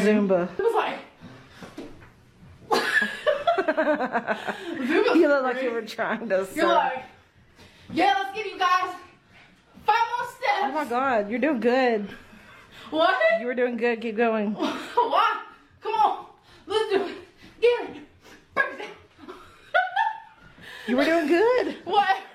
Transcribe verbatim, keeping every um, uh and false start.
Zumba. It was like. You look like you were trying to. You're surf. like, yeah, let's give you guys five more steps. Oh my God, you're doing good. What? You were doing good. Keep going. What? Come on, let's do it. Get it. Break it down. You were doing good. What?